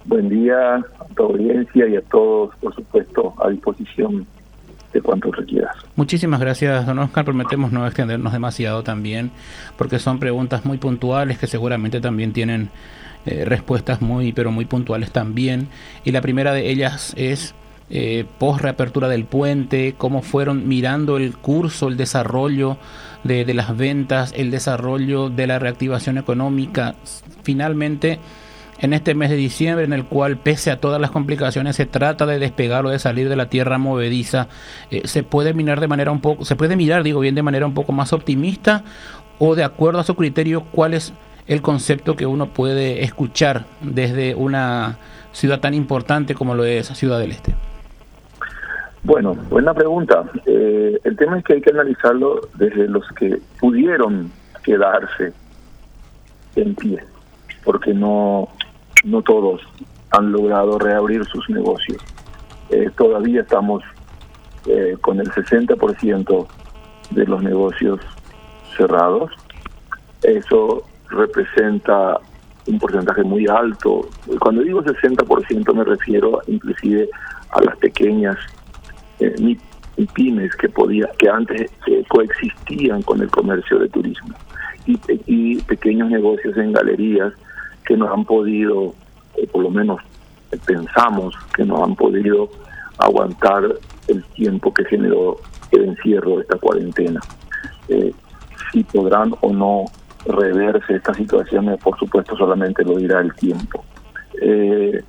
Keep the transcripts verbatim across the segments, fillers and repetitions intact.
Buen día a tu audiencia y a todos, por supuesto, a disposición de cuanto requieras. Muchísimas gracias, don Oscar. Prometemos no extendernos demasiado también, porque son preguntas muy puntuales que seguramente también tienen eh, respuestas muy, pero muy puntuales también. Y la primera de ellas es, eh, post reapertura del puente, cómo fueron mirando el curso, el desarrollo de, de las ventas, el desarrollo de la reactivación económica. Finalmente, en este mes de diciembre, en el cual, pese a todas las complicaciones, se trata de despegar o de salir de la tierra movediza, eh, se puede mirar de manera un poco, se puede mirar, digo bien, de manera un poco más optimista, o de acuerdo a su criterio, ¿cuál es el concepto que uno puede escuchar desde una ciudad tan importante como lo es Ciudad del Este? Bueno, buena pregunta. Eh, el tema es que hay que analizarlo desde los que pudieron quedarse en pie, porque no no todos han logrado reabrir sus negocios. Eh, todavía estamos eh, con el sesenta por ciento de los negocios cerrados. Eso representa un porcentaje muy alto. Cuando digo sesenta por ciento me refiero inclusive a las pequeñas eh, pymes que podía que antes eh, coexistían con el comercio de turismo y, y pequeños negocios en galerías que no han podido, eh, por lo menos eh, pensamos que no han podido aguantar el tiempo que generó el encierro de esta cuarentena. Eh, si podrán o no reverse estas situaciones, por supuesto, solamente lo dirá el tiempo. Eh,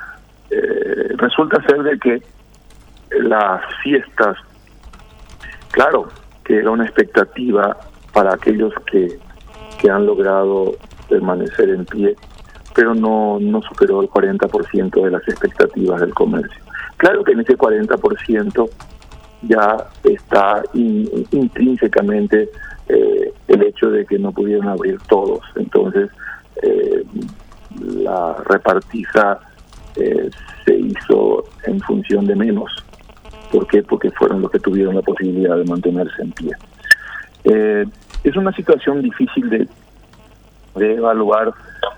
eh, resulta ser de que las fiestas, claro, que era una expectativa para aquellos que, que han logrado permanecer en pie, pero no, no superó el cuarenta por ciento de las expectativas del comercio. Claro que en ese cuarenta por ciento ya está in, intrínsecamente eh, el hecho de que no pudieron abrir todos. Entonces, eh, la repartiza eh, se hizo en función de menos. ¿Por qué? Porque fueron los que tuvieron la posibilidad de mantenerse en pie. Eh, es una situación difícil de, de evaluar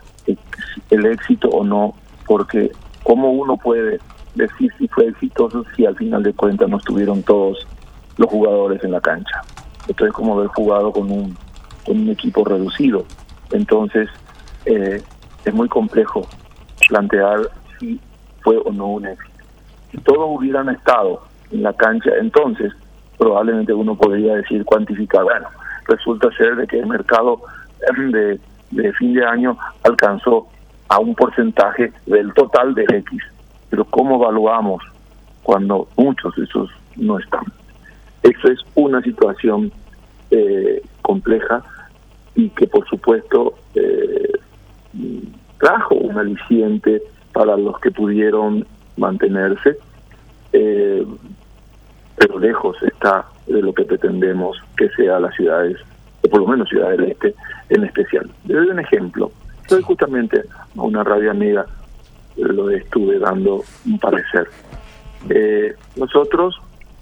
el éxito o no, porque ¿cómo uno puede decir si fue exitoso si al final de cuentas no estuvieron todos los jugadores en la cancha? Esto es como haber jugado con un, con un equipo reducido. Entonces, eh, es muy complejo plantear si fue o no un éxito. Si todos hubieran estado en la cancha, entonces probablemente uno podría decir, cuantificar, bueno, resulta ser de que el mercado de de fin de año alcanzó a un porcentaje del total de X. Pero ¿cómo evaluamos cuando muchos de esos no están? Eso es una situación eh, compleja y que por supuesto eh, trajo un aliciente para los que pudieron mantenerse, eh, pero lejos está de lo que pretendemos que sea las ciudades, o por lo menos Ciudad del Este en especial. Le doy un ejemplo. Estoy justamente a una radio amiga, lo estuve dando un parecer. Eh, nosotros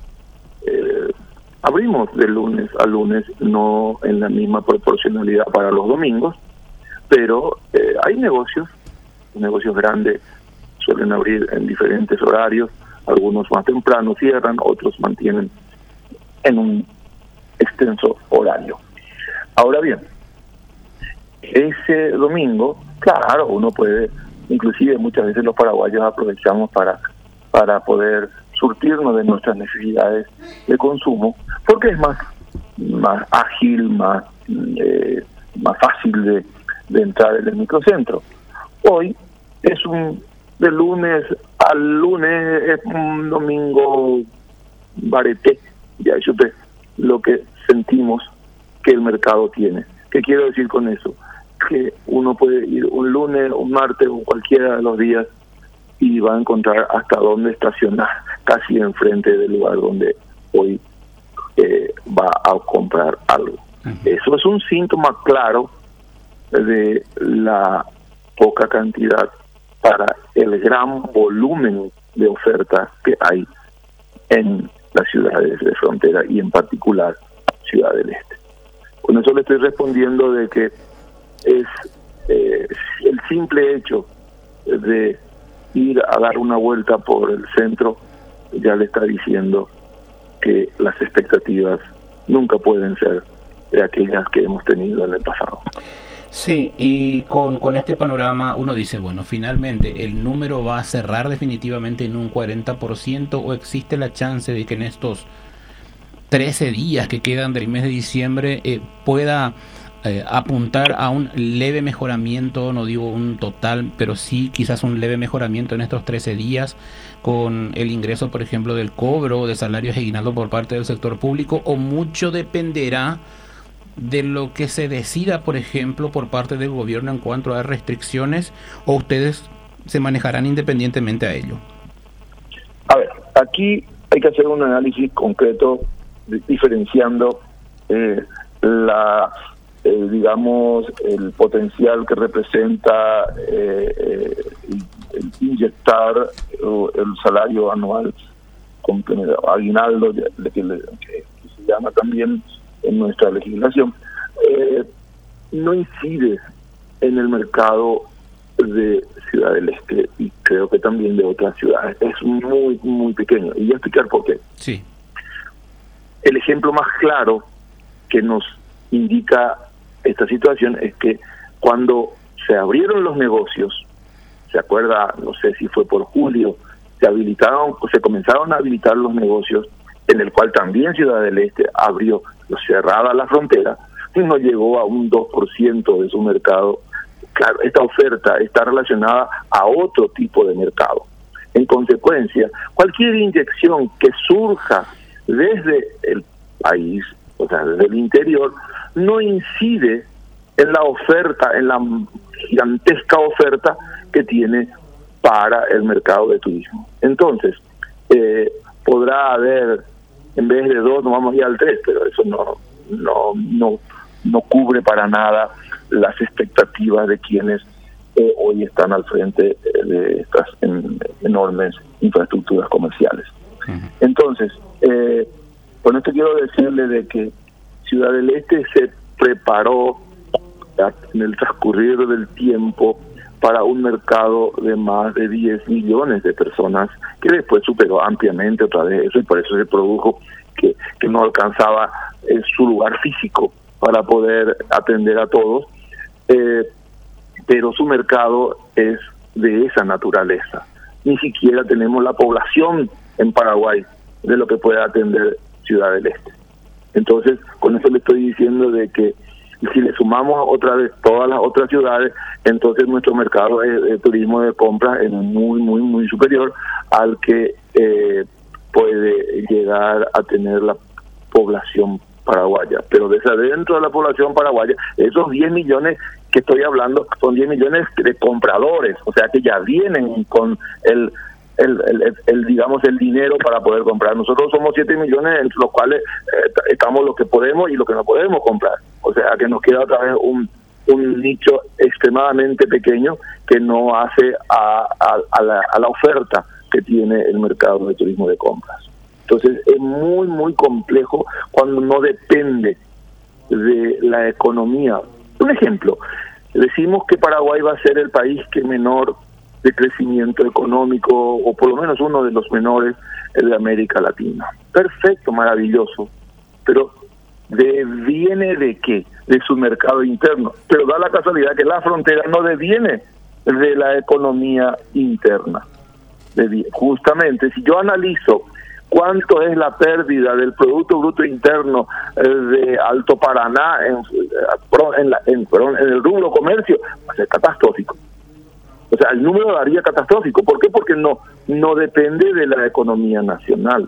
eh, abrimos de lunes a lunes, no en la misma proporcionalidad para los domingos, pero eh, hay negocios, negocios grandes suelen abrir en diferentes horarios, algunos más temprano cierran, otros mantienen en un extenso horario. Ahora bien, ese domingo, claro, uno puede, inclusive muchas veces los paraguayos aprovechamos para, para poder surtirnos de nuestras necesidades de consumo, porque es más, más ágil, más, eh, más fácil de, de entrar en el microcentro. Hoy es un, de lunes al lunes, es un domingo barete, ya eso es lo que sentimos que el mercado tiene. ¿Qué quiero decir con eso? Que uno puede ir un lunes, un martes o cualquiera de los días y va a encontrar hasta dónde estacionar, casi enfrente del lugar donde hoy eh, va a comprar algo. Uh-huh. Eso es un síntoma claro de la poca cantidad para el gran volumen de oferta que hay en las ciudades de frontera y en particular Ciudad del Este. Con eso le estoy respondiendo de que es eh, el simple hecho de ir a dar una vuelta por el centro ya le está diciendo que las expectativas nunca pueden ser de aquellas que hemos tenido en el pasado. Sí, y con, con este panorama uno dice, bueno, finalmente el número va a cerrar definitivamente en un cuarenta por ciento, o existe la chance de que en estos trece días que quedan del mes de diciembre eh, pueda eh, apuntar a un leve mejoramiento, no digo un total, pero sí quizás un leve mejoramiento en estos trece días con el ingreso, por ejemplo, del cobro de salarios y aguinaldo por parte del sector público, o mucho dependerá de lo que se decida, por ejemplo, por parte del gobierno en cuanto a restricciones, o ustedes se manejarán independientemente a ello? A ver, aquí hay que hacer un análisis concreto de, diferenciando eh, la eh, digamos el potencial que representa eh, eh, el, el inyectar uh, el salario anual con aguinaldo de, de, que, que, que se llama también en nuestra legislación, eh, no incide en el mercado de Ciudad del Este, y creo que también de otras ciudades. Es muy, muy pequeño. Y voy a explicar por qué. Sí. El ejemplo más claro que nos indica esta situación es que cuando se abrieron los negocios, ¿se acuerda? No sé si fue por julio, se habilitaron, se comenzaron a habilitar los negocios, en el cual también Ciudad del Este abrió, cerrada la frontera, y no llegó a un dos por ciento de su mercado. Claro, esta oferta está relacionada a otro tipo de mercado. En consecuencia, cualquier inyección que surja desde el país, o sea, desde el interior, no incide en la oferta, en la gigantesca oferta que tiene para el mercado de turismo. Entonces, eh, podrá haber, en vez de dos, nos vamos a ir al tres, pero eso no, no, no, no cubre para nada las expectativas de quienes eh, hoy están al frente de estas en, enormes infraestructuras comerciales. Uh-huh. Entonces, eh, con esto quiero decirle de que Ciudad del Este se preparó en el transcurrir del tiempo para un mercado de más de diez millones de personas, que después superó ampliamente otra vez eso, y por eso se produjo que, que no alcanzaba eh, su lugar físico para poder atender a todos, eh, pero su mercado es de esa naturaleza. Ni siquiera tenemos la población en Paraguay de lo que puede atender Ciudad del Este. Entonces, con eso le estoy diciendo de que si le sumamos otra vez todas las otras ciudades, entonces nuestro mercado de, de turismo de compra es muy, muy, muy superior al que eh, puede llegar a tener la población paraguaya. Pero desde dentro de la población paraguaya, esos diez millones que estoy hablando son diez millones de compradores, o sea que ya vienen con el El, el, el digamos el dinero para poder comprar. Nosotros somos siete millones, entre los cuales eh, estamos los que podemos y los que no podemos comprar, o sea que nos queda otra vez un un nicho extremadamente pequeño que no hace a, a, a, la, a la oferta que tiene el mercado de turismo de compras. Entonces es muy muy complejo cuando no depende de la economía. Un ejemplo, decimos que Paraguay va a ser el país que menor de crecimiento económico, o por lo menos uno de los menores de América Latina. Perfecto, maravilloso, pero de, ¿viene de qué? De su mercado interno. Pero da la casualidad que la frontera no deviene de la economía interna. De, justamente, si yo analizo cuánto es la pérdida del Producto Bruto Interno eh, de Alto Paraná en, en, la, en, en el rubro comercio, va a ser catastrófico. O sea, el número daría catastrófico. ¿Por qué? Porque no no depende de la economía nacional.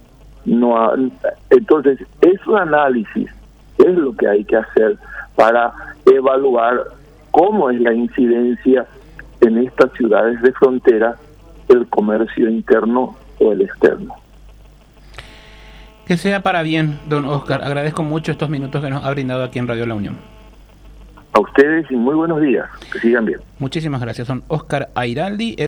No ha, entonces, ese análisis es lo que hay que hacer para evaluar cómo es la incidencia en estas ciudades de frontera del comercio interno o el externo. Que sea para bien, don Oscar. Agradezco mucho estos minutos que nos ha brindado aquí en Radio La Unión. A ustedes y muy buenos días. Que sigan bien. Muchísimas gracias. Son Oscar Airaldi.